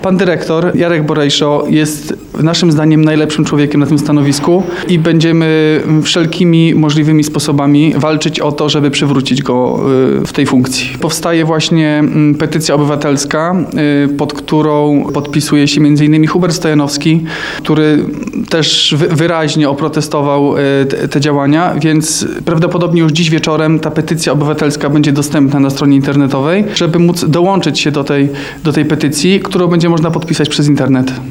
Pan dyrektor Jarek Borejszo jest naszym zdaniem najlepszym człowiekiem na tym stanowisku i będziemy wszelkimi możliwymi sposobami walczyć o to, żeby przywrócić go w tej funkcji. Powstaje właśnie petycja obywatelska, pod którą podpisuje się m.in. Hubert Stojanowski, który też wyraźnie oprotestował te działania, więc prawdopodobnie już dziś wieczorem ta petycja obywatelska będzie dostępna na stronie internetowej, żeby móc dołączyć się do tej petycji, którą będzie można podpisać przez internet.